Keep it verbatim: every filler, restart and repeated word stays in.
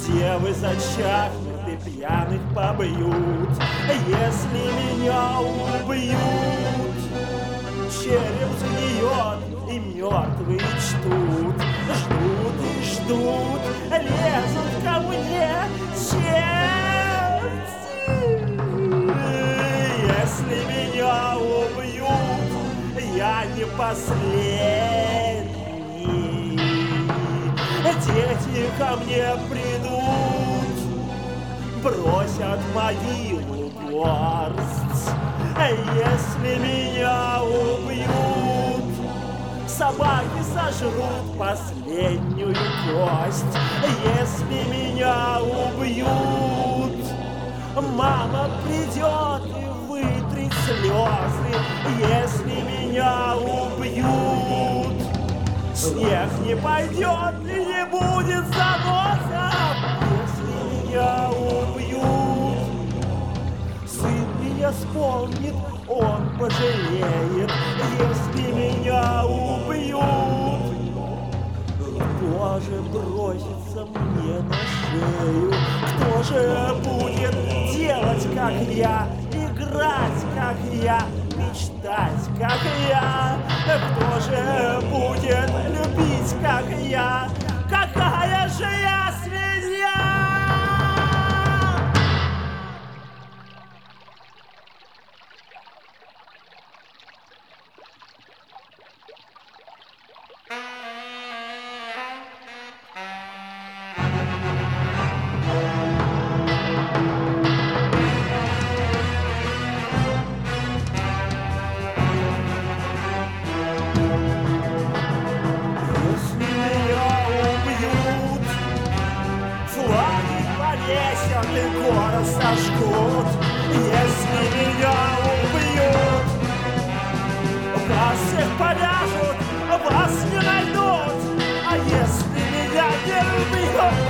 Где вы зачахнут и пьяных побьют, если меня убьют? Череп сгниет, и мертвые чтут, ждут и ждут, лезут ко мне черти. Если меня убьют, я не последний. Дети ко мне придут, бросят могилу горсть. Если меня убьют, собаки сожрут последнюю кость. Если меня убьют, мама придет и вытрет слезы. Если меня убьют, снег не пойдет и не будет заносов. Если меня убьют, сын меня вспомнит, он пожалеет. Если меня убьют, кто же бросится мне на шею? Кто же будет делать, как я, играть, как я, мечтать, как я? Кто же будет любить, как я? Какая же я свинья? И город сожгут, если меня убьют. Вас всех повяжут, вас не найдут. А если меня не убьют,